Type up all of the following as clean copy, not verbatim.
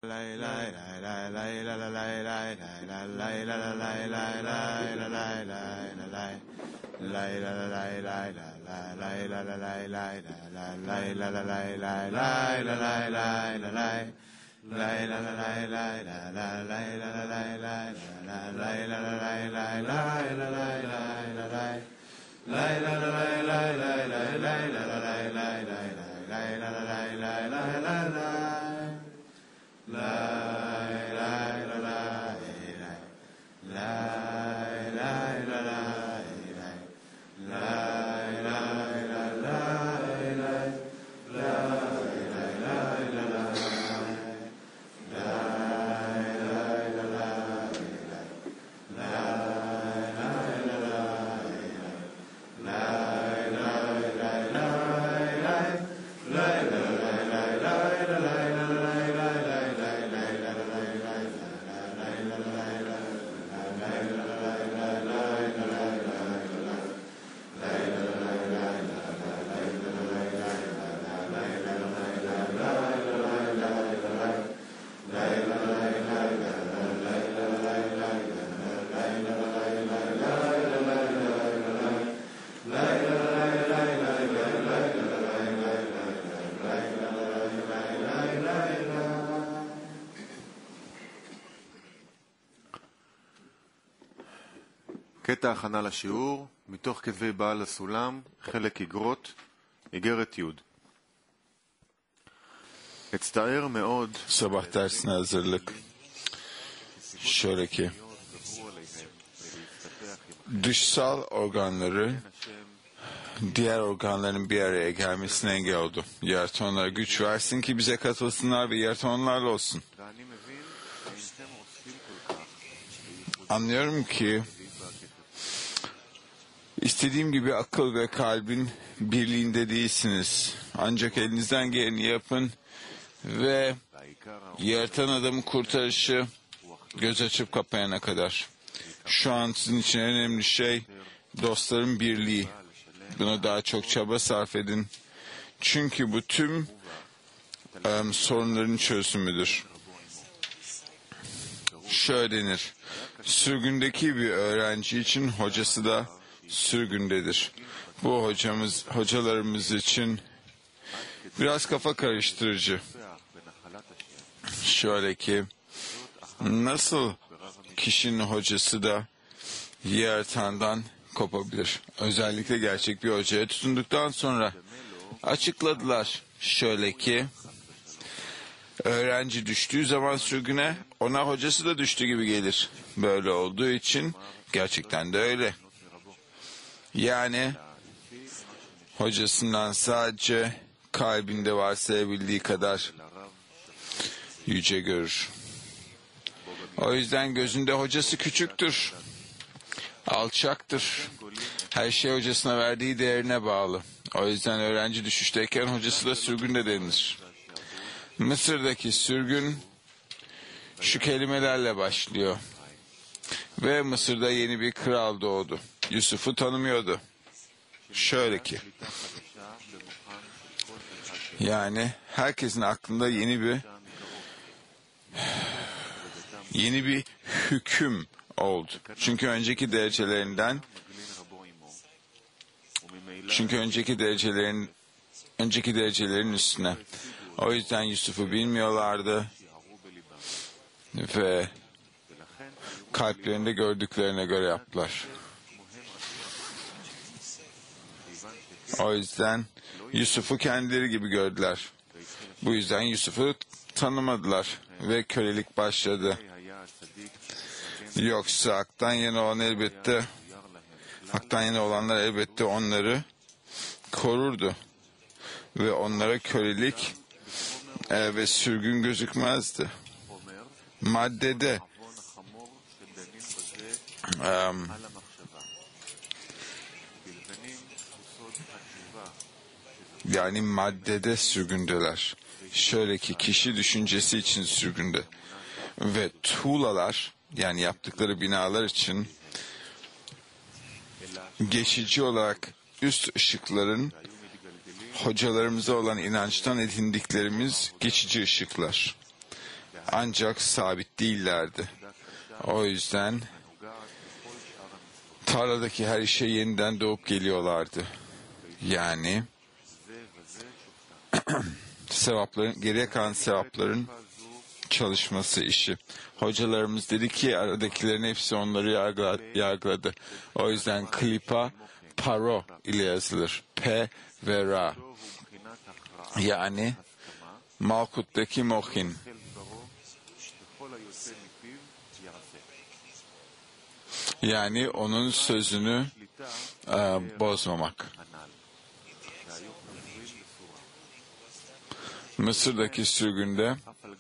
קטע הכנה לשיעור, מתוך כתבי בעל הסולם, חלק איגרות, איגרת י'. אצטער מאוד. Sabah dersine hazırlık. Şöyle ki, dışsal organları diğer organların bir araya gelmesine engel oldu. Yaratan onlara güç versin ki bize katılsınlar ve yaratan onlarla olsun. Anlıyorum ki İstediğim gibi akıl ve kalbin birliğinde değilsiniz. Ancak elinizden geleni yapın ve yaratan adamın kurtarışı göz açıp kapayana kadar. Şu an sizin için en önemli şey dostların birliği. Buna daha çok çaba sarf edin. Çünkü bu tüm sorunların çözümüdür. Şöyle denir. Sürgündeki bir öğrenci için hocası da sürgündedir. Bu hocalarımız için biraz kafa karıştırıcı. Şöyle ki, nasıl kişinin hocası da yaratandan kopabilir? Özellikle gerçek bir hocaya tutunduktan sonra açıkladılar. Şöyle ki, öğrenci düştüğü zaman sürgüne, ona hocası da düştü gibi gelir. Böyle olduğu için gerçekten de öyle. Yani hocasından sadece kalbinde varsayabildiği kadar yüce görür. O yüzden gözünde hocası küçüktür, alçaktır. Her şey hocasına verdiği değerine bağlı. O yüzden öğrenci düşüşteyken hocası da sürgünde denilir. Mısır'daki sürgün şu kelimelerle başlıyor. Ve Mısır'da yeni bir kral doğdu. Yusuf'u tanımıyordu. Şöyle ki, yani herkesin aklında yeni bir hüküm oldu. Çünkü önceki derecelerin üstüne. O yüzden Yusuf'u bilmiyorlardı ve kalplerinde gördüklerine göre yaptılar. O yüzden Yusuf'u kendileri gibi gördüler. Bu yüzden Yusuf'u tanımadılar ve kölelik başladı. Yoksa haktan yana olanlar elbette onları korurdu ve onlara kölelik ve sürgün gözükmezdi. Maddede yani maddede sürgündeler. Şöyle ki kişi düşüncesi için sürgünde ve tuğlalar yani yaptıkları binalar için geçici olarak üst ışıkların hocalarımıza olan inançtan edindiklerimiz geçici ışıklar. Ancak sabit değillerdi. O yüzden tarladaki her işe yeniden doğup geliyorlardı. Yani sevapların, geriye kalan sevapların çalışması işi. Hocalarımız dedi ki aradakilerin hepsi onları yargıladı. O yüzden klipa paro ile yazılır. P ve Ra. Yani Malkut'taki Mohin. Yani onun sözünü bozmamak. Mısır'daki sürgünde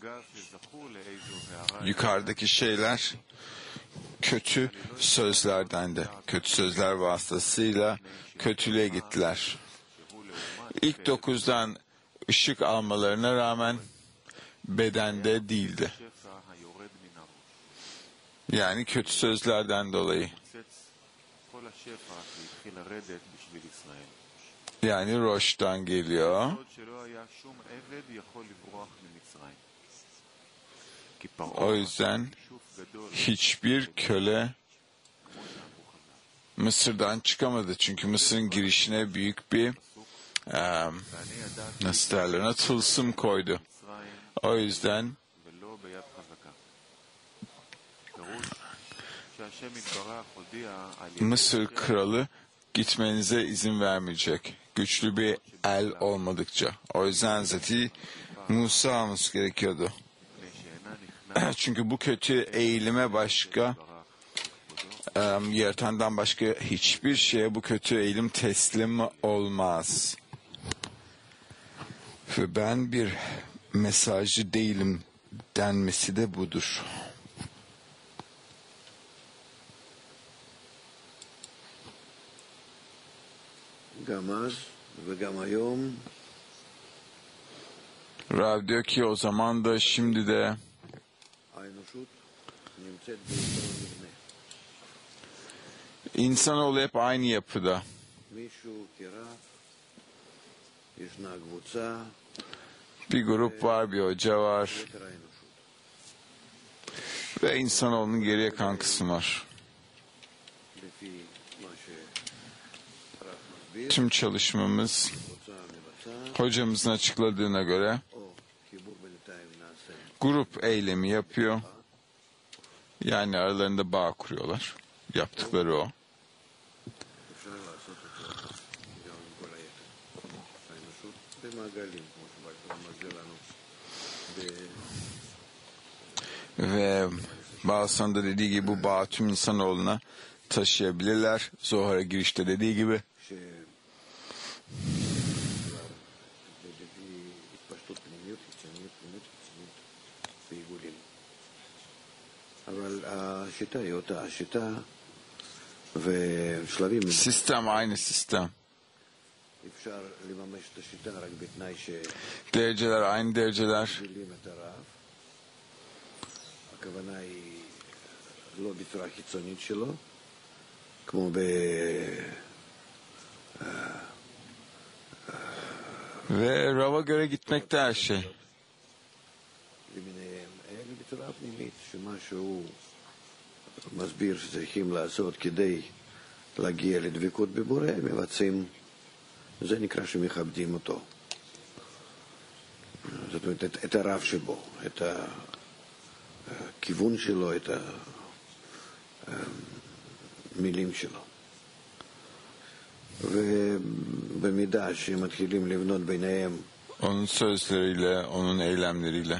yukarıdaki şeyler kötü sözlerdendi. Kötü sözler vasıtasıyla kötülüğe gittiler. İlk 9'dan ışık almalarına rağmen bedende değildi. Yani kötü sözlerden dolayı. Yani Roş'tan geliyor. O yüzden hiçbir köle Mısır'dan çıkamadı. Çünkü Mısır'ın girişine büyük bir nasıl derler ona, tılsım koydu. O yüzden Mısır kralı gitmenize izin vermeyecek. Güçlü bir el olmadıkça. O yüzden Hazreti Musa alması gerekiyordu. Çünkü bu kötü eğilime başka, yaratandan başka hiçbir şeye bu kötü eğilim teslim olmaz. Ve ben bir mesajcı değilim denmesi de budur. Rav diyor ki o zaman da şimdi de insanoğlu hep aynı yapıda. Bir grup var, bir hoca var. Ve insanoğlunun geriye kalan kısmı var. Tüm çalışmamız hocamızın açıkladığına göre grup eylemi yapıyor. Yani aralarında bağ kuruyorlar. Yaptıkları o. Ve bazılarında dediği gibi bu bağı tüm insanoğluna taşıyabilirler. Zohar'a girişte dediği gibi. Sistem aynı sistem. Dereceler aynı dereceler. Ve Rav'a göre gitmekte her şey. מסביר שצריכים לעשות כדי להגיע לדבקות בבורא, מבצעים, זה נקרא שמכבדים אותו. זאת אומרת, את הרב שבו, את הכיוון שלו, את המילים שלו. ובמידה שמתחילים לבנות ביניהם onun sözleriyle, onun eylemleriyle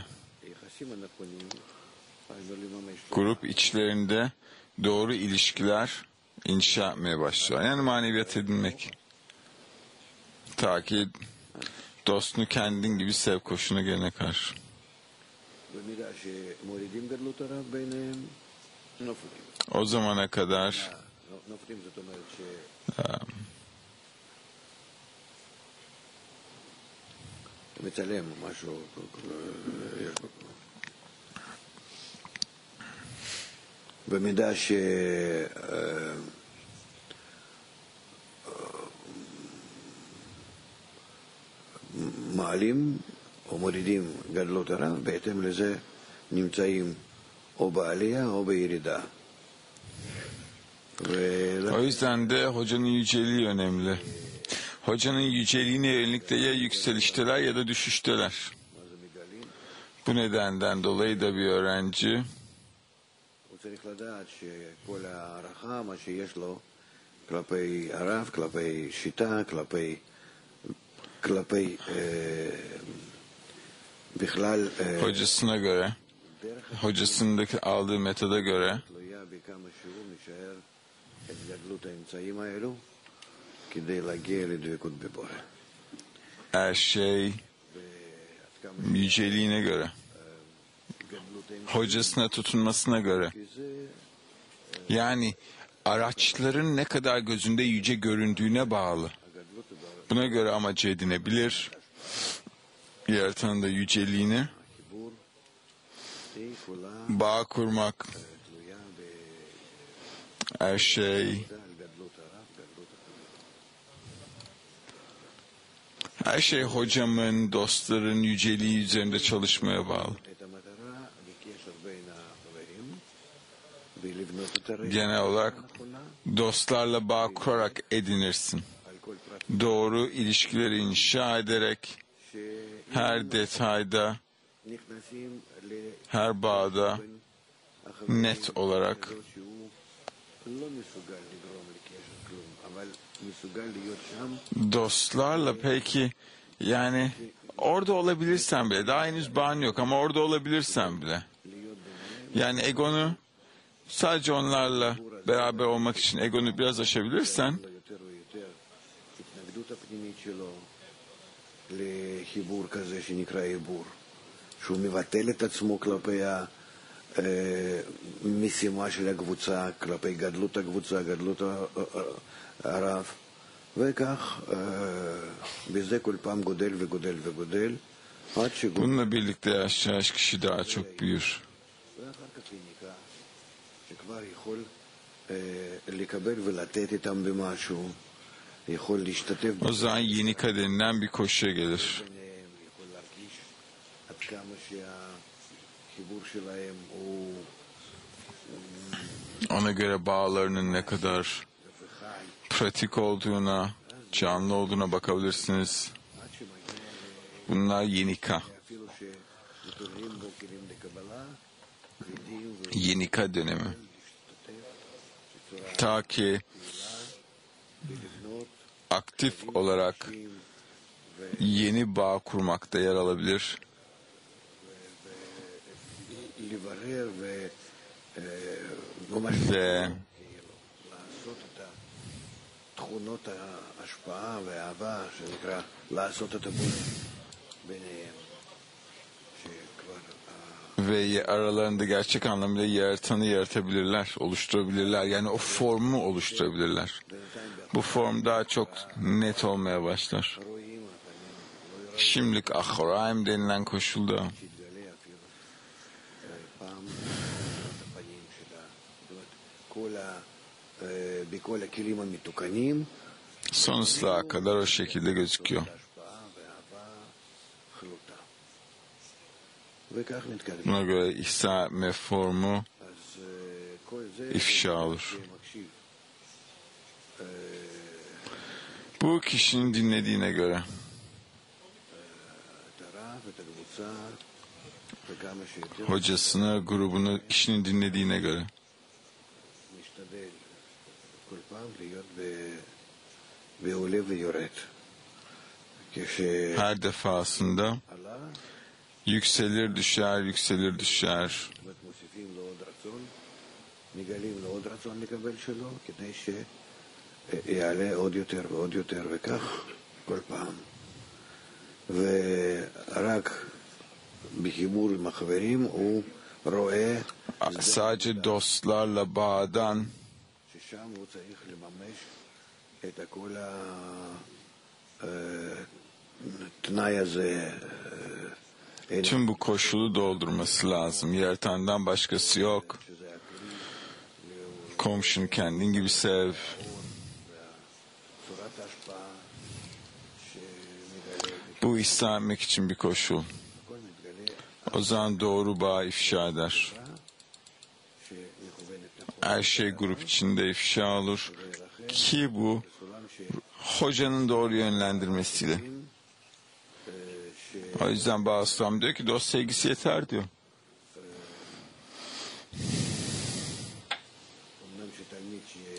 grup içlerinde doğru ilişkiler inşa etmeye başlıyor. Yani maneviyat edinmek. Ta ki dostunu kendin gibi sev koşuna gelene karşı. O zamana kadar במידה שמעלים או מורידים גדלות הרב, בהתאם לזה נמצאים או בעלייה או בירידה. O yüzden de hocanın yüceliği önemli. Hocanın yüceliğine yönelik de ya yükselişteler ya da düşüşteler. Bu nedenden dolayı da bir öğrenci הוא צריך לדעת שכל הערכה, מה שיש לו, כלפי הרב, כלפי שיטה, כלפי בכלל hocasına göre, hocasındaki aldığı metoda göre תלויה בכמה שהוא משער את גדלות האמצעים האלו כדי להגיע לדבקות בבורא. her şey yüceliğine göre, hocasına tutunmasına göre. Yani araçların ne kadar gözünde yüce göründüğüne bağlı. Buna göre amacı edinebilir. Yaratanın da yüceliğini, bağ kurmak, her şey, her şey hocamın, dostların yüceliği üzerinde çalışmaya bağlı. Genel olarak dostlarla bağ kurarak edinirsin. Doğru ilişkileri inşa ederek her detayda, her bağda net olarak dostlarla peki yani orada olabilirsen bile, daha henüz bağın yok ama orada olabilirsen bile, yani egonu sadece onlarla beraber olmak için egonu biraz aşabilirsen לחיבור כזה שנקרא עיבור, שהוא מבטל את עצמו כלפי המשימה של הקבוצה, כלפי גדלות הקבוצה, גדלות הרב, וכך בזה כל פעם גודל וגודל וגודל, עד שגודל. bununla birlikte yavaş yavaş kişi daha çok büyür. ואחר כך יניקה, שכבר יכול לקבל ולתת איתם במשהו, יכול להשתתף O zaman yenika denilen bir koşuya gelir. יכול להרגיש עד כמה שהחיבור שלהם הוא Ona göre bağlarının ne kadar pratik olduğuna, canlı olduğuna bakabilirsiniz. עד שמגיע Bunlar yenika. אפילו שמתעוררים בו כלים לקבלה, וידים Yenika dönemi. ולהשתתף Ta ki ולבנות aktif olarak yeni bağ kurmakta yer alabilir. לברר וממש Ve לעשות את תכונות ההשפעה והאהבה, שנקרא לעשות את הבורא ביניהם, שכבר ve aralarında gerçek anlamıyla yaratanı yaratabilirler, oluşturabilirler. Yani o formu oluşturabilirler. Bu form daha çok net olmaya başlar. רואים הפנים, לא Şimdilik ahraim denilen koşulda יתגלה אפילו פעם את הפנים שלה. זאת אומרת, בכל הכלים המתוקנים, sonsuza kadar o şekilde gözüküyor. ההשפעה והאהבה חלוטה. וכך נתקדם. Buna göre ihsa mefhumu אז כל זה ifşa olur. מקשיב. Bu kişinin dinlediğine göre. את הרב, את הקבוצה, וכמה שיותר Hocasını, grubunu, kişinin dinlediğine göre. משתדל כל פעם להיות בעולה ויורד. כשעלה, Her defasında yükselir düşer, yükselir düşer. זאת אומרת, מוסיפים לו עוד רצון, מגלים לו עוד רצון לקבל שלו, כדי שיעלה עוד יותר ועוד יותר, וכך כל פעם. ורק בחיבור עם החברים הוא רואה Sadece dostlarla bağdan ששם הוא צריך לממש את כל התנאי הזה. אין tüm bu koşulu doldurması lazım. Yaratandan başkası yok. שזה הכלי Komşunu kendin gibi sev. צורת ההשפעה שמתגלה, Bu ihsa etmek için bir koşul. הכל מתגלה O zaman doğru bağı ifşa eder. שמכוונת Her şey grup içinde ifşa olur. Ki bu hocanın doğru yönlendirmesiyle. O yüzden Bağıslam diyor ki dost sevgisi yeter diyor. אומנם שתלמיד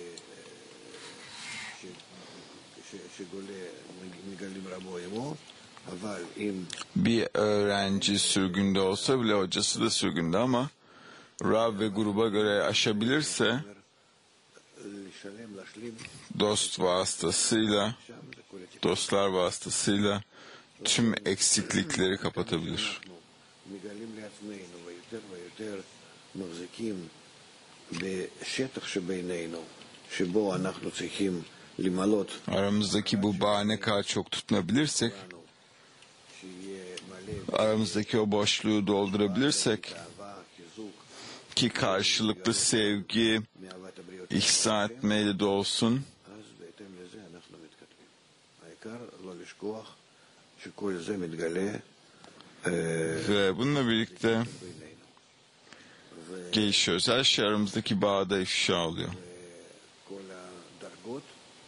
שגולה מגלים רבו עמו, אבל אם Bir öğrenci sürgünde olsa bile hocası da sürgünde ama Rav ve gruba göre aşabilirse לשלם, להשלים, dost vasıtasıyla, שם זה כל הטיפול. dostlar vasıtasıyla tüm eksiklikleri kapatabilir. אנחנו מגלים לעצמנו ויותר ויותר מחזיקים בשטח שבינינו, שבו אנחנו צריכים למלות Aramızdaki bu bağı ne kadar çok tutunabilirsek, לנו, שיהיה מלא aramızdaki o boşluğu doldurabilirsek אהבה, חיזוק, ki karşılıklı sevgi, מאהבת הבריות, ihsan etmeyle dolsun. אז בהתאם לזה אנחנו מתקדמים. העיקר לא לשכוח שכל זה מתגלה Ve bununla birlikte בינינו. gelişiyoruz. Her şey aramızdaki bağda ifşa oluyor. כל הדרגות,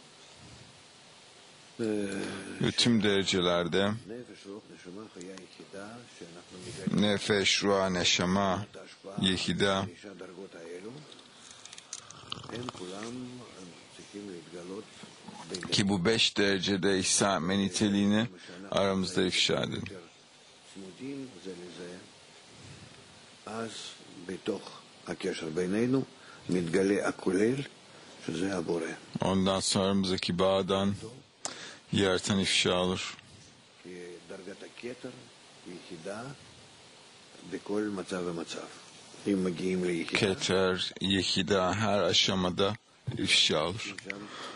Ve tüm derecelerde נפש, רוח, נשמה, חיה יחידה, שאנחנו מגלים nefeş, ruh, neşama, את ההשפעה yehida, של הדרגות האלו, הם כולם צריכים להתגלות בינינו. ki bu 5 derecede ihsan etme niteliğini aramızda ifşa edin. יותר צמודים זה לזה, אז בתוך הקשר בינינו מתגלה הכולל, שזה הבורא. Ondan sonra aramızdaki bağdan yaratan ifşa olur. כי דרגת הכתר היא יחידה בכל מצב ומצב. אם מגיעים ליחידה, Keter, yehida her aşamada ifşa olur. שם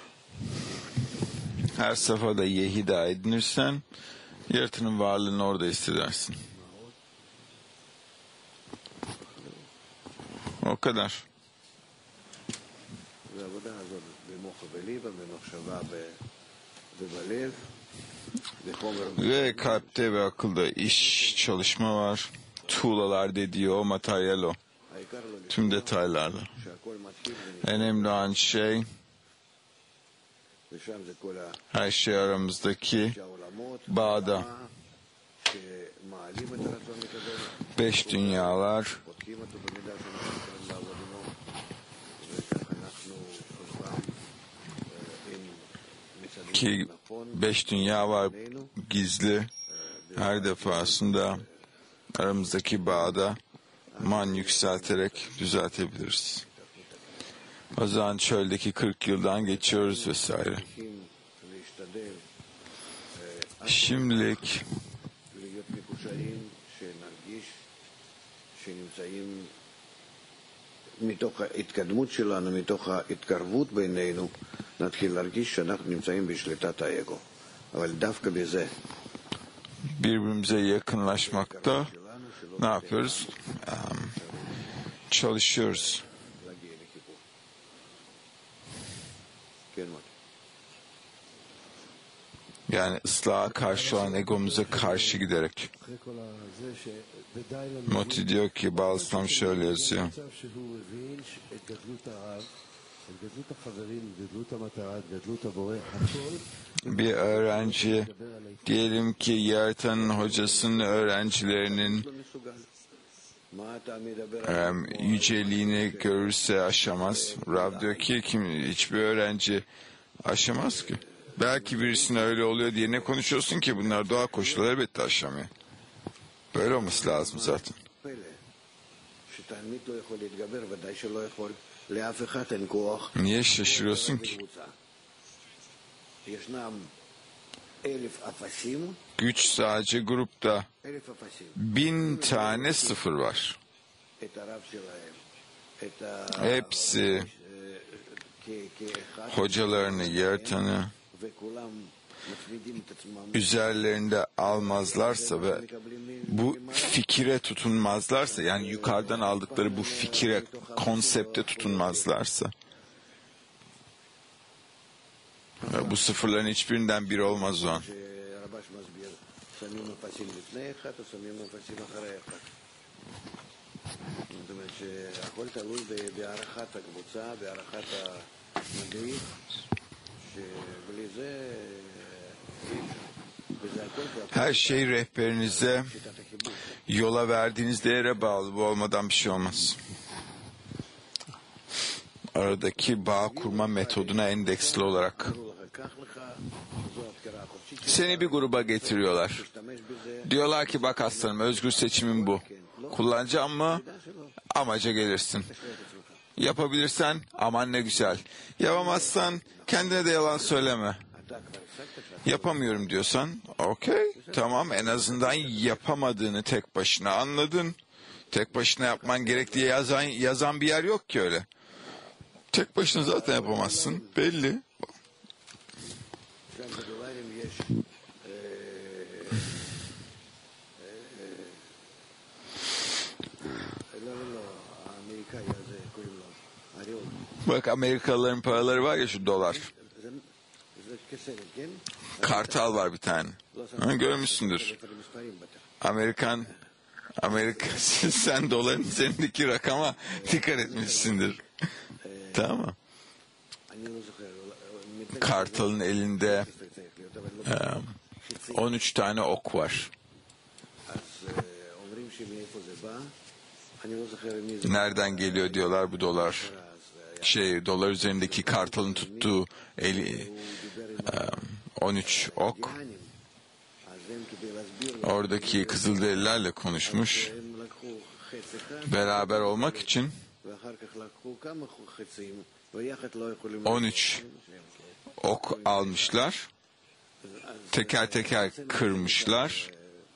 Her safhada yehida edinirsen yaratanın varlığını orada hissedersin. O kadar. והעבודה הזאת במוח ובליבה, במחשבה ובלב, בחומר Ve kalpte ve akılda iş, çalışma var. Tuğlalar dediği o materyal o. העיקר לא Tüm detaylarla. שהכל מתחיל En önemli olan şey ושם זה כל her şey aramızdaki העולמות, bağda. שמעלים את הרצון לקבל, 5 dünyalar, בודקים אותו במידה שאנחנו יכולים לעבוד עמו, וכך אנחנו עוד פעם עם ki מצבים נכון, 5 dünya var gizli. Her defasında aramızdaki bağda man yükselterek düzeltebiliriz. O zaman çöldeki 40 yıldan geçiyoruz vesaire. צריכים להשתדל Şimdilik להיות מקושרים, שנרגיש שנמצאים מתוך ההתקדמות שלנו, מתוך ההתקרבות בינינו, נתחיל להרגיש שאנחנו נמצאים בשליטת האגו. אבל דווקא בזה, birbirimize yakınlaşmakta ne yapıyoruz? Çalışıyoruz. להגיע לחיבור. כן, מוטי. Yani ıslaha karşı olan egomuza karşı giderek. אחרי כל הזה, ודי לנו Moti diyor ki Balsam şöyle yazıyor. מצב שהוא הבין את גדלות הרב, את גדלות החברים, את גדלות המטרה, את גדלות הבורא, הכל Bir öğrenci diyelim ki yaratanın hocasının öğrencilerinin לא מסוגל. מה אתה מדבר? yüceliğini görürse aşamaz. Rav diyor ki hiçbir öğrenci aşamaz ki. Belki birisine öyle oluyor diye ne konuşuyorsun ki, bunlar doğal koşullar, elbette aşamıyor. Böyle olması lazım zaten. פלא, שתלמיד לא יכול להתגבר, ודאי שלא יכול, לאף אחד אין כוח. Niye şaşırıyorsun ki? בקבוצה. ישנם 1000 אפסים, Güç sadece grupta 1000 אפסים. 1000 tane sıfır var. את הרב שלהם, את Hepsi כאחד, hocalarını, yaratanı וכולם מצמידים את עצמם. üzerlerinde almazlarsa ve bu fikire tutunmazlarsa, yani yukarıdan aldıkları bu fikire, konsepte tutunmazlarsa, bu sıfırların hiçbirinden biri olmaz o an. שהרבש מסביר, שמים אפסים לפני אחד או שמים אפסים אחרי אחד. זאת אומרת שהכל תלוי בהערכת הקבוצה, בהערכת המדריך, שבלי זה וזה הכל Her şey rehberinize, שיטת החיבור. yola verdiğiniz değere bağlı. Bu olmadan bir şey olmaz. Aradaki bağ kurma metoduna endeksli olarak. קח לך, זו הבחירה החופשית שלך, Seni bir gruba getiriyorlar. תשתמש בזה, Diyorlar ki bak aslanım, özgür seçimin bu. Kullanacağım mı? Amaca gelirsin. Yapabilirsen aman ne güzel. Yapamazsan kendine de yalan söyleme. אתה כבר הפסקת, Yapamıyorum diyorsan okey tamam, en azından yapamadığını tek başına anladın. Tek başına yapman gerek diye yazan bir yer yok ki öyle. Tek başına zaten yapamazsın belli. שם בדולרים יש לא, האמריקאי הזה קוראים לו אריון. Bak Amerikalıların paraları var ya, şu dolar. זה כסרט, כן? Kartal var bir tane. Ha, görmüşsündür. ספר מספרים בטח. Amerika sen doların üzerindeki rakama dikkat etmişsindir. Tamam mı? אני לא זוכר. Kartalın elinde צריך להיות, אבל לא. 13 tane ok var. אז אומרים שמאיפה זה bא, אני לא זוכר מי זה. Nereden geliyor diyorlar bu dolar. אז Dolar üzerindeki kartalın tuttuğu 13 ok. אז הם כדי להסביר לו, Oradaki Kızılderililerle konuşmuş. הם לקחו חץ אחד, Beraber olmak için ואחר כך לקחו כמה חצים, ויחד לא יכולים... 13 ok almışlar. Teker teker kırmışlar.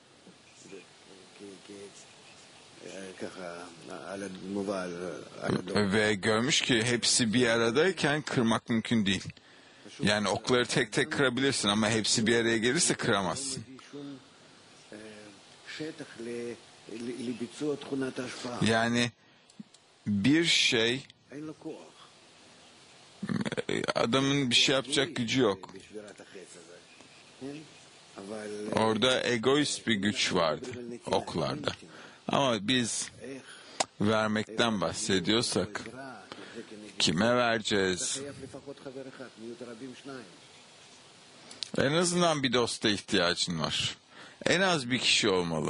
ככה, על המובא, על הדור. Ve görmüş ki hepsi bir aradayken kırmak mümkün değil. Yani okları tek tek kırabilirsin ama hepsi bir araya gelirse kıramazsın. שום שטח לביצוע תכונת ההשפעה. Yani bir şey, אין לו כוח. adamın bir şey yapacak gücü yok. בשבירת החץ הזה. כן? אבל Orada egoist bir güç vardı oklarda. Ama biz איך vermekten bahsediyorsak עזרה, זה כנגד... kime vereceğiz? חייב לפחות חבר אחד, מיעוט רבים שניים. En azından bir dosta ihtiyacın var. En az bir kişi olmalı.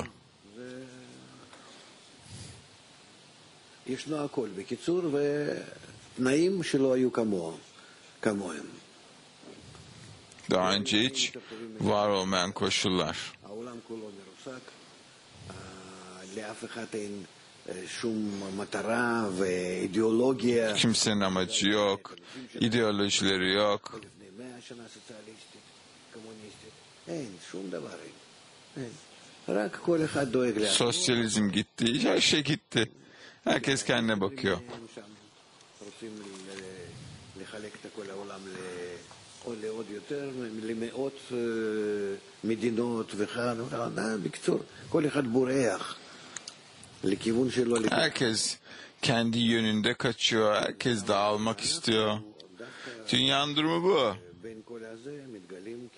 ישנו הכל. בקיצור, ותנאים שלא היו כמוהם. Daha önce hiç var olmayan koşullar. העולם כולו מרוסק, לאף אחד אין שום מטרה ואידיאולוגיה. Kimsenin amacı yok, ideolojileri yok. לפני 100 שנה סוציאליסטית, קומוניסטית, אין, שום דבר אין. רק כל אחד דואג לעצמו. Sosyalizm gitti, her şey gitti. Herkes kendine bakıyor. הם שם רוצים לחלק את כל העולם לעוד יותר, למאות מדינות וכאן, בקיצור, כל אחד בורח לכיוון שלו. Herkes kendi yönünde kaçıyor, herkes dağılmak istiyor. Dünyanın durumu bu. בין כל הזה מתגלים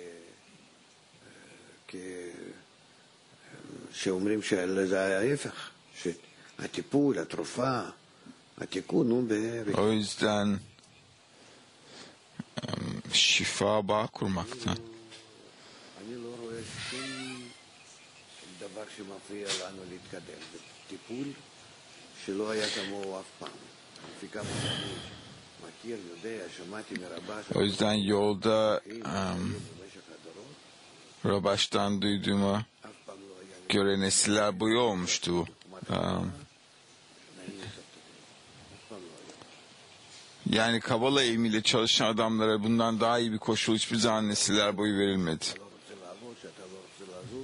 שאומרים שזה ההפך, שהטיפול, התרופה, התיקון הוא O yüzden şifa bağ kurmaktan. אני לא רואה שום דבר שמפריע לנו להתקדם. זה טיפול שלא היה כמוהו אף פעם. לפי כמה שאני מכיר, יודע, שמעתי מרבה O yüzden yolda במשך הדורות, Rabaş'tan duyduğuma אף פעם לא היה לי göre nesiller boyu olmuştu bu. תנאים נוספים. אף פעם לא היה. Yani Kabala ilmiyle çalışan adamlara bundan daha iyi bir koşul hiçbir zaman nesiller boyu verilmedi. אתה לא רוצה לעבוד, שאתה לא רוצה לזוז,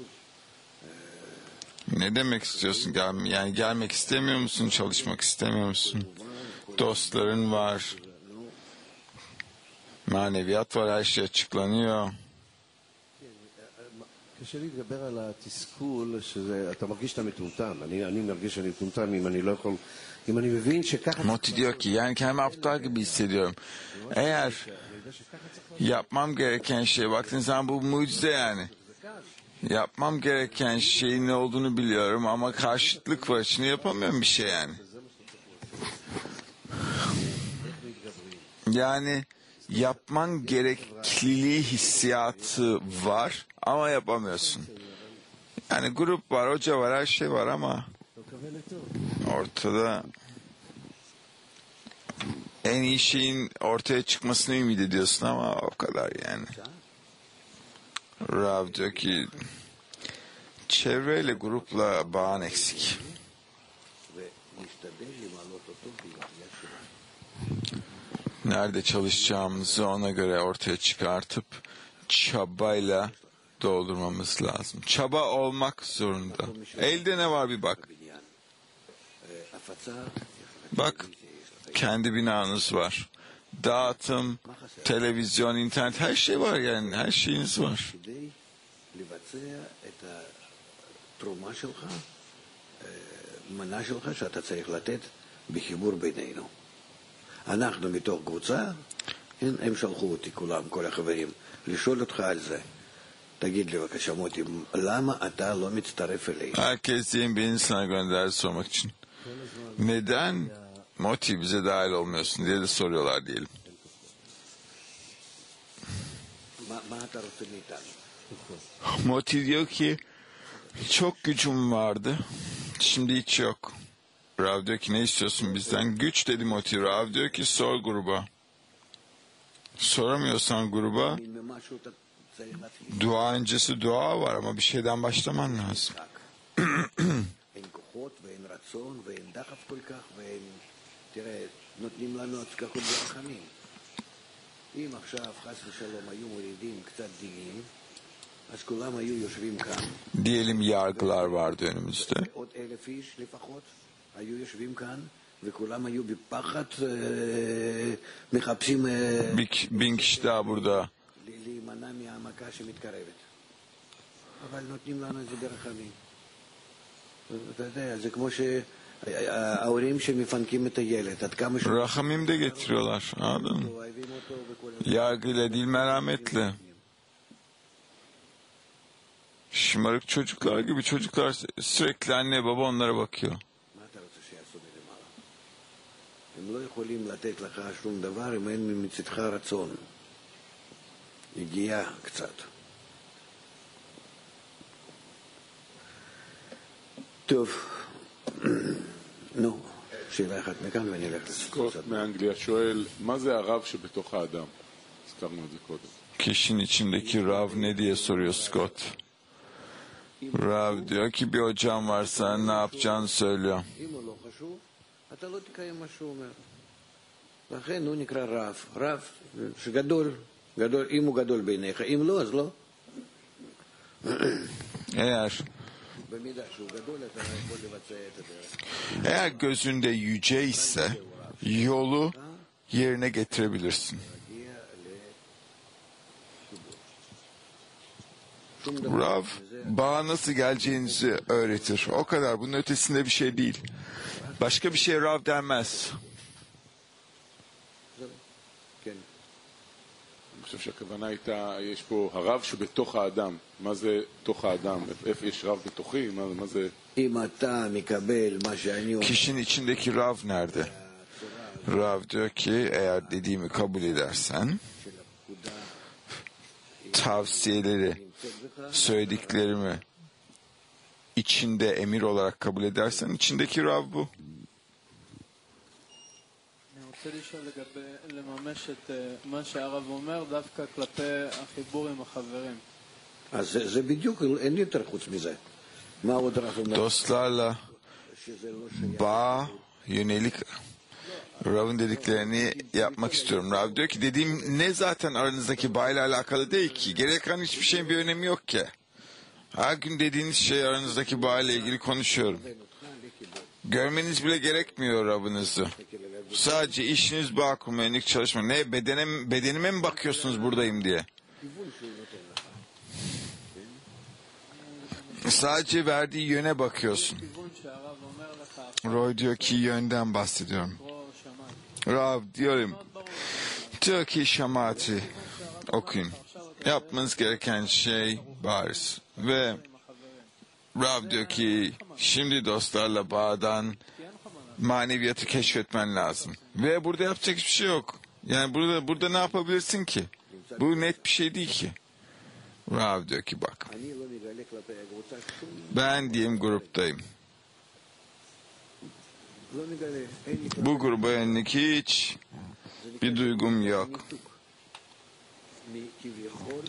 Ne demek istiyorsun? Yani gelmek istemiyor musun? Çalışmak istemiyor musun? Dostların var. Maneviyat var. Her şey açıklanıyor. קשה להתגבר על התסכול, שאתה מרגיש שאתה מטומטם. אני מרגיש שאני מטומטם אם אני לא יכול... אם אני מבין שככה... Moti diyor ki yani kendimi aptal gibi hissediyorum. Eğer yapmam gereken şeye baktığın zaman bu mucize yani. Yapmam gereken şeyin ne olduğunu biliyorum ama karşıtlık var. Şimdi yapamıyorum bir şey yani. Yani yapman gerekliliği hissiyatı var ama yapamıyorsun. Yani grup var, hoca var, her şey var ama ortada en iyi şeyin ortaya çıkmasını ümit ediyorsun ama o kadar yani. Rav diyor ki çevreyle grupla bağın eksik. Nerede çalışacağımızı ona göre ortaya çıkartıp çabayla doldurmamız lazım. Çaba olmak zorunda. Elde ne var bir bak. Bak, kendi binanız var. Dağıtım, televizyon, internet, her şey var yani. Her şeyiniz var. אנחנו מתוך קבוצה, הם שלחו אותי כולם, כל החברים, לשאול אותך על זה. תגיד לי בבקשה מוטי, למה אתה לא מצטרף אליי? Herkes diyelim beni sana gönderdi sormak için. Neden Moti bize dahil olmuyorsun diye de soruyorlar diyelim. מה אתה רוצה מאיתנו? Moti diyor ki çok gücüm vardı. Şimdi hiç yok. Rav diyor ki ne istiyorsun bizden? Güç dedi Moti. Rav diyor ki sor gruba. Soramıyorsan gruba ממשהו אתה צריך להתחיל. dua öncesi dua var ama bir şeyden başlaman lazım. אין כוחות ואין רצון ואין דחף כל כך ואין... תראה, נותנים לנו הצלחות ברחמים. אם עכשיו חס ושלום היו מורידים קצת דינים, אז כולם היו יושבים כאן. Diyelim yargılar vardı önümüzde. עוד 1,000 איש לפחות היו יושבים כאן, וכולם היו בפחד, מחפשים 1000 kişi daha burada. להימנע מהמכה שמתקרבת. אבל נותנים לנו את זה ברחמים. אתה יודע, זה כמו שההורים שמפנקים את הילד, עד כמה Rahamim de getiriyorlar. Anladın mı? אוהבים אותו וכל... Yargıyla değil merhametle. Şımarık çocuklar gibi çocuklar sürekli anne baba onlara bakıyor. מה אתה רוצה שיעשו מלמעלה? הם לא יכולים לתת לך שום דבר אם אין מצדך רצון. הגיעה קצת. טוב, נו, שאלה אחת מכאן ואני אלך סקוט לסקוט. מאנגליה שואל, מה זה הרב שבתוך האדם? הזכרנו את זה קודם. Kişinin içindeki Rav ne diye soruyor Scott. Rav diyor ki bir hocam varsa ne yapacağını söylüyor. אם הוא לא חשוב, אתה לא תקיים מה שהוא אומר. לכן הוא נקרא רב. רב שגדול, גדול, אם הוא גדול בעיניך, אם לא, אז לא. Eğer במידה שהוא גדול, אתה יכול לבצע את הדרך. eğer gözünde yüce ise yolu yerine getirebilirsin. להגיע לחיבור. Rav bağa nasıl geleceğinizi öğretir. O kadar. Bunun ötesinde bir şey değil. Başka bir şey Rav denmez. כן. אני חושב שהכוונה הייתה, יש פה הרב שבתוך האדם. מה זה תוך האדם? איפה יש רב בתוכי? מה זה... אם אתה מקבל מה שאני אומר, Kişinin içindeki Rav nerede? Rav diyor ki eğer dediğimi kabul edersen tavsiyeleri, söylediklerimi içinde emir olarak kabul edersen içindeki Rav bu. אני רוצה לשאול לגבי לממש את מה שהרב אומר דווקא כלפי החיבור עם החברים. אז זה בדיוק, אין לי יותר חוץ מזה. מה עוד רב אומר? Dostlarla שזה לא שייך. bağ yönelik Rav'ın dediklerini yapmak istiyorum. Rav diyor ki dediğim ne zaten aranızdaki bağla alakalı değil ki. Gerek kalan hiçbir şeyin bir önemi yok ki. Her gün dediğiniz şey aranızdaki bağla ilgili konuşuyorum. Görmeniz bile gerekmiyor Rabbinizi. Sadece işiniz bağ kurma, yönelik çalışma. Ne bedenime mi bakıyorsunuz buradayım diye? Sadece verdiği yöne bakıyorsun. כיוון שהרב אומר לך, Roy diyor ki yönden bahsediyorum. פה שמעתי. Rav diyorum. מאוד ברור. Diyor ki şamati okuyun. עכשיו yapmanız gereken şey bariz. Ve Rav diyor ki şimdi dostlarla bağdan maneviyatı keşfetmen lazım. Ve burada yapacak hiçbir şey yok. Yani burada ne yapabilirsin ki? Bu net bir şey değil ki. Rav diyor ki bak. אני לא מגלה כלפי הקבוצה שום... Ben diyeyim gruptayım. לא מגלה, אין לי Bu gruba yönelik hiç bir duygum yok. ניתוק מכביכול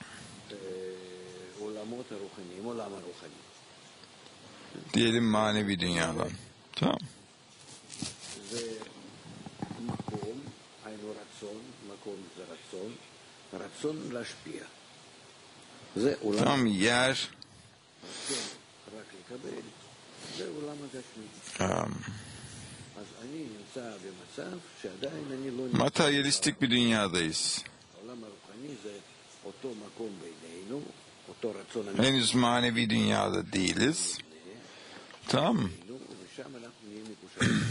עולמות הרוחניים, עולם הרוחני. Diyelim manevi dünyadan. Tamam. זה מקום, היינו רצון, מקום זה רצון, רצון להשפיע. זה עולם Tamam yer רצון רק לקבל, זה עולם הגשמי. אז אני נמצא במצב שעדיין אני לא נמצא. materyalistik bir dünyadayız. העולם הרוחני זה אותו מקום בינינו, אותו רצון Henüz manevi dünyada değiliz. Tamam mı? בינינו, ושם אנחנו נהיה מקושרים.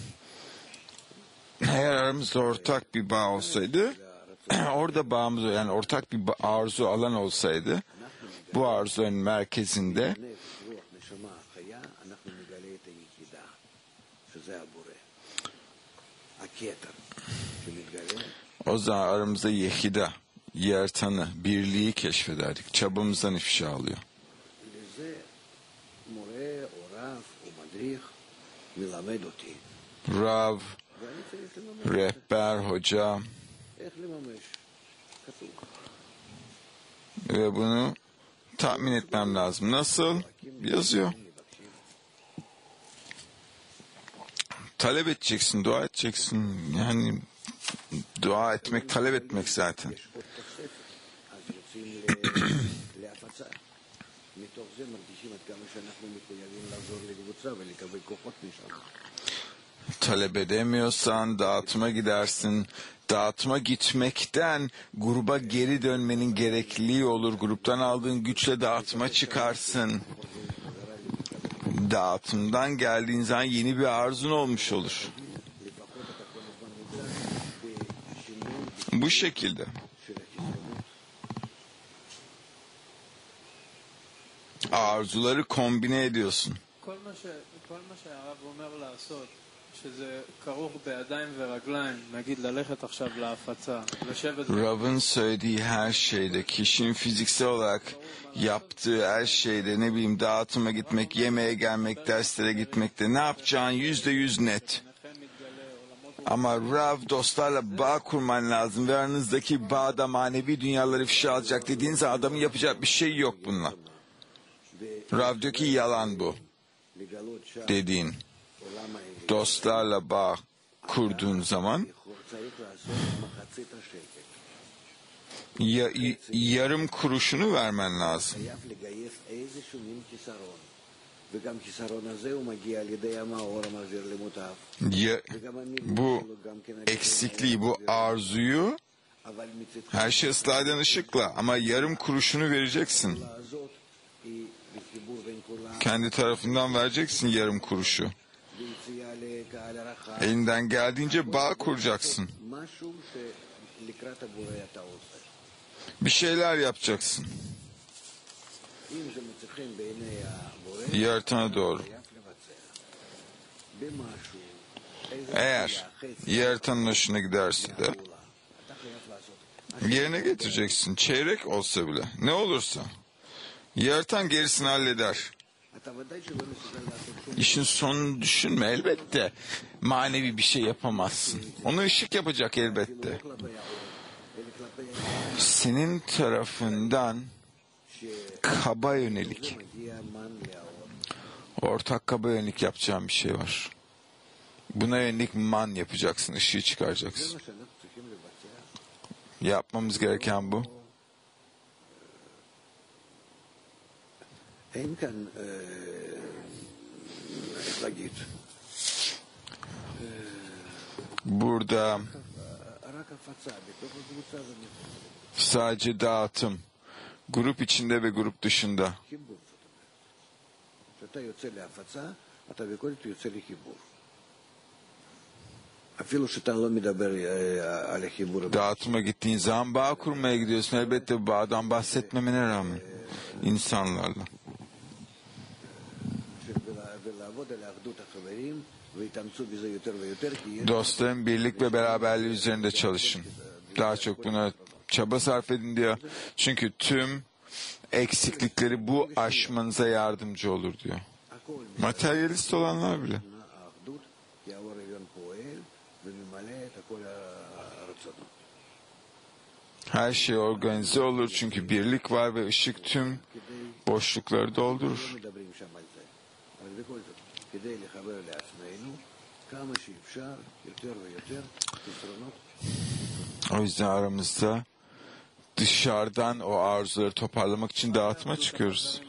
Eğer aramızda ortak bir bağ olsaydı, orada bağımız yani ortak bir arzu alan olsaydı, bu arzuların merkezinde נפש, רוח, נשמה, חיה, אנחנו נגלה את היחידה, שזה הבורא. הכתר שמתגלה, o zaman aramızda yehida, yertanı, birliği keşfederdik. Çabamızdan ifşa alıyor. לזה מורה או רב או מדריך מלמד אותי. Rav, ואני צריך לממש. rehber, hoca איך לממש? כתוב. ve bunu tahmin etmem lazım. Nasıl? Yazıyor. Talep edeceksin, dua edeceksin. Yani dua etmek, talep etmek zaten. יש עוד תוספת, אז יוצאים להפצה. מתוך זה מרגישים עד כמה שאנחנו מחויבים לעזור לקבוצה ולקבל כוחות משם. Talep edemiyorsan dağıtıma gidersin. Dağıtıma gitmekten gruba geri dönmenin gerekliliği olur. Gruptan aldığın güçle dağıtıma çıkarsın. Dağıtımdan geldiğin zaman yeni bir arzun olmuş olur. Bu şekilde. Arzuları kombine ediyorsun. כל מה שהרב אומר לעשות, שזה כרוך בידיים ורגליים, נגיד ללכת עכשיו להפצה, לשבת... Rav'ın söylediği her şeyde, kişinin fiziksel olarak yaptığı her şeyde, ne bileyim dağıtıma gitmek, yemeğe gelmek, derslere gitmekte, ne yapacağın %100 net. Ama Rav dostlarla bağ kurman lazım ve aranızdaki bağda manevi dünyaları ifşa alacak dediğin zaman adamın yapacak bir şey yok bununla. Rav diyor ki yalan bu לגלות שם dediğin. עולם העיר. Dostlarla bağ kurduğun zaman צריך לעשות מחצית השקל. yarım kuruşunu vermen lazım. חייב לגייס איזשהו מין כיסרון. וגם כיסרון הזה הוא מגיע על ידי המאור המעביר למוטב. וגם המילוי Bu שלו גם כן על ידי eksikliği, bu arzuyu אבל מצדך her şey ıslah eden ışıkla ama yarım kuruşunu vereceksin. הזאת היא בחיבור בין כולם Kendi tarafından vereceksin yarım kuruşu. ויציאה לקהל הרחב. Elinden geldiğince bağ kuracaksın. משהו שלקראת הבורא אתה עושה. Bir şeyler yapacaksın. אם זה מצא חן בעיני הבורא, Yaratana doğru. חייב לבצע. במשהו, איזה Eğer yaratanın hoşuna giderse de פעולה. אתה חייב לעשות. yerine getireceksin. Çeyrek olsa bile. Ne olursa. Yaratan gerisini halleder. אתה ודאי שלא מסוגל לעשות שום İşin sonunu düşünme elbette. Manevi bir şey yapamazsın. Onu ışık yapacak elbette. כלפי האור, אלא כלפי Senin tarafından kaba yönelik, מגיע מן לאור. ortak kaba yönelik yapacağın bir şey var. Buna yönelik man yapacaksın, ışığı זה çıkaracaksın. מה שאנחנו צריכים לבצע. Yapmamız gereken bu. אין כאן, איך להגיד, Burada רק הפצה בתוך הקבוצה ומחוץ. sadece dağıtım, grup içinde ve grup dışında. חיבור, זאת אומרת. כשאתה יוצא להפצה, אתה בכל זאת יוצא לחיבור. אפילו שאתה לא מדבר על החיבור. Dağıtıma gittiğin zaman bağ kurmaya gidiyorsun. Elbette bu bağdan bahsetmemene rağmen insanlarla. ולעבוד על האחדות החברים והתאמצו בזה יותר ויותר כי יש Dostların birlik ve beraberliği üzerinde çalışın. Daha çok buna çaba sarf edin diyor. Çünkü tüm eksiklikleri bu aşmanıza yardımcı olur diyor. Materyalist olanlar bile. האחדות כי האור העליון פועל וממלא את הכל הרצונות. Her şey organize olur çünkü birlik var ve ışık tüm boşlukları doldurur. לא מדברים שם על זה. אבל בכל זאת, כדי לחבר לעצמנו כמה שאפשר יותר ויותר פתרונות. O yüzden aramızda dışarıdan o arzuları toparlamak için dağıtıma çıkıyoruz.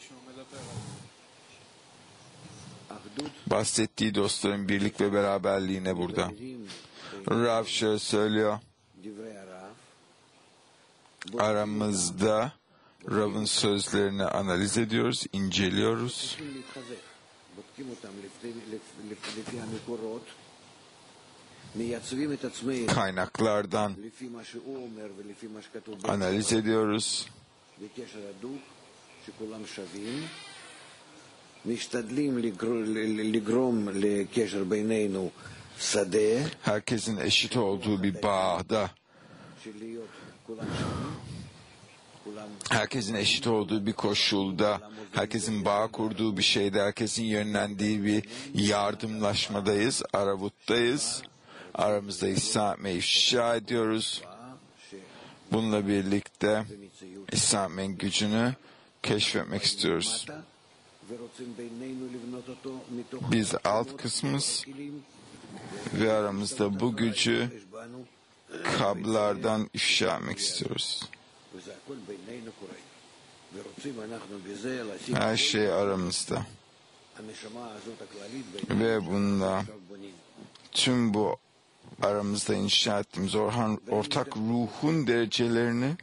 אחדות Bahsettiği dostların birlik ve beraberliğine burada. Rav şöyle söylüyor. דברי הרב Aramızda Rav'ın sözlerini analiz ediyoruz, inceliyoruz. צריכים להתחזק. בודקים אותם לפי המקורות, מייצבים את עצמנו Kaynaklardan לפי מה שהוא אומר ולפי מה שכתוב analiz ediyoruz. בקשר הדוק, שכולם שווים, משתדלים לגרום לקשר בינינו שדה, Herkesin eşit olduğu bir bağda, של להיות כולם שווים, כולם herkesin eşit olduğu bir koşulda, herkesin bağ kurduğu bir şeyde, herkesin yönlendiği bir yardımlaşmadayız, aravuttayız. Aramızda ihsan etmeyi ifşa ediyoruz. Bununla birlikte ihsan etmenin gücünü keşfetmek istiyoruz. מטה, ורוצים בינינו לבנות אותו מתוך Biz alt kısmız כלים, ve aramızda bu gücü יש בנו, kablardan ifşa etmek istiyoruz. וזה הכל בינינו קורה. ורוצים אנחנו בזה לשים Her şey aramızda. הנשמה הזאת הכללית בינינו, Ve bununla עכשיו בונים. tüm bu aramızda inşa ettiğimiz ortak ruhun derecelerini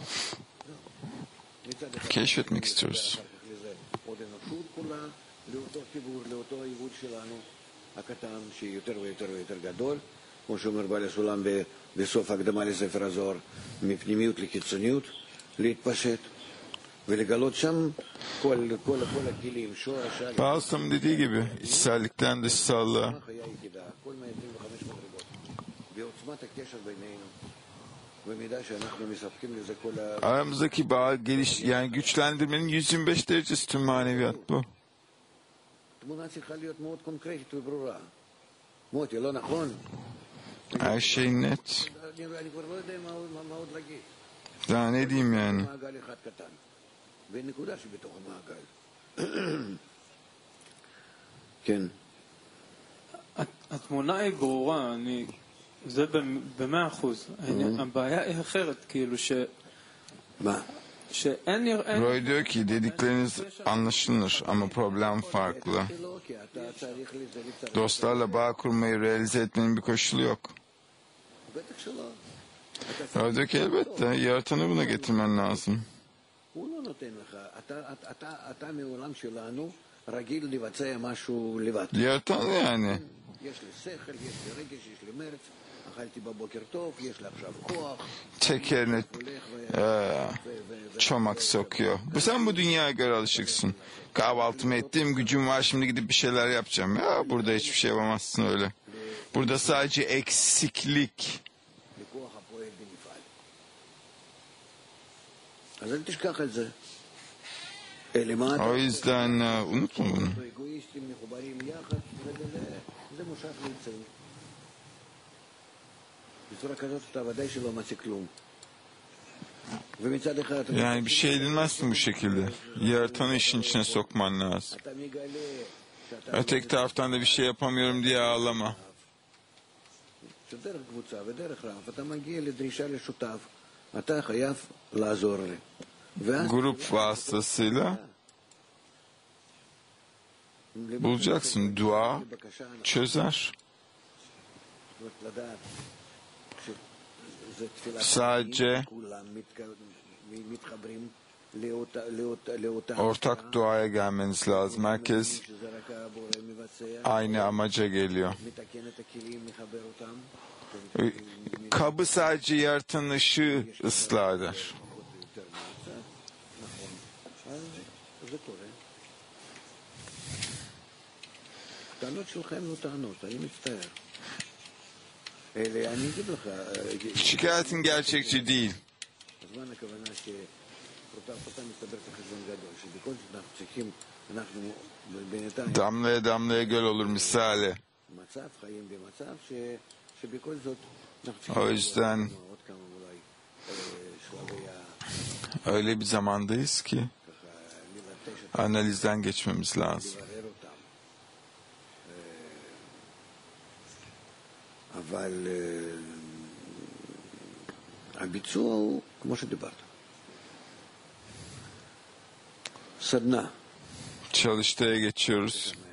מצד אחד, keşfetmek istiyoruz. אחר כך לזה עוד אנושות כולה, לאותו חיבור, לאותו עיוות שלנו, הקטן, שיהיה יותר ויותר ויותר גדול, כמו שאומר בעל הסולם בסוף ההקדמה לספר הזוהר, מפנימיות לקיצוניות, להתפשט, ולגלות שם כל הכלים, שורש, Bazılarının dediği gibi içsellikten dışsallığa, חיה יחידה, כל 125 מדרגות, בעוצמת הקשר בינינו, במידה שאנחנו מספקים לזה כל aramızdaki bağı yani güçlendirmenin 125 derecesi tüm maneviyat bu. התמונה צריכה להיות מאוד קונקרטית וברורה. מוטי, לא נכון? Her şey net. אני כבר לא יודע מה עוד להגיד. Daha ne diyeyim yani? מעגל אחד קטן, ונקודה שבתוך המעגל. כן. התמונה היא ברורה, זה ב100%. הבעיה היא אחרת, כאילו מה? שאין נראה... Roy diyor ki dedikleriniz anlaşılır ama problem farklı. לא, כי אתה צריך לצרף. Dostlarla bağ kurmayı realize etmenin bir koşulu yok. בטח שלא. Roy diyor ki elbette yaratanı buna getirmen lazım. הוא לא נותן לך. אתה מעולם שלנו רגיל לבצע משהו לבד. Yaratan yani. יש לי שכל, יש לי רגש, יש לי מרץ, אכלתי בבוקר טוב, יש לי עכשיו כוח, Tekerine çomak sokuyor. Sen bu dünyaya göre alışıksın. Kahvaltımı ettiğim gücüm var, şimdi gidip bir şeyler yapacağım. Ya burada hiçbir şey yapamazsın öyle. Burada sadece eksiklik. לכוח הפועל בנפעל. אז אל תשכח את זה. למען O yüzden unutma bunu. אגואיסטים מחוברים יחד, זה מושך ליצרים. בצורה כזאת אתה ודאי שלא מציג כלום. ומצד אחד Yani bir şey edinmezsin bu şekilde. Yaratanı işin içine sokman lazım. אתה מגלה שאתה Öteki taraftan da bir şey yapamıyorum diye ağlama. שדרך קבוצה ודרך רב אתה מגיע לדרישה לשותף, אתה חייב לעזור לי. ואז Grup vasıtasıyla bulacaksın. Dua בבקשה çözer. לדעת שזה תפילת Sadece כולם מתחברים Ortak duaya gelmeniz lazım. Herkes שזה רק הבורא מבצע, aynı amaca geliyor. מתקן את הכלים, מחבר אותם, Kabı sadece yaratan ışığı ıslah eder. יותר מהצד, נכון. אז זה קורה. הטענות שלכם לא טענות, אני מצטער. אני אגיד לך, Şikayetin gerçekçi değil. הזמן הכוונה שאותה מסתבר כחשבון גדול, שבכל זאת אנחנו צריכים, אנחנו בינתיים Damlaya damlaya göl olur misali. מצב, חיים במצב שבכל זאת אנחנו O yüzden עוד כמה אולי שלבי öyle bir zamandayız ki לבטש את analizden geçmemiz lazım. לברר אותם. אבל הביצוע הוא כמו שדיברת. סדנה. Çalıştaya geçiyoruz.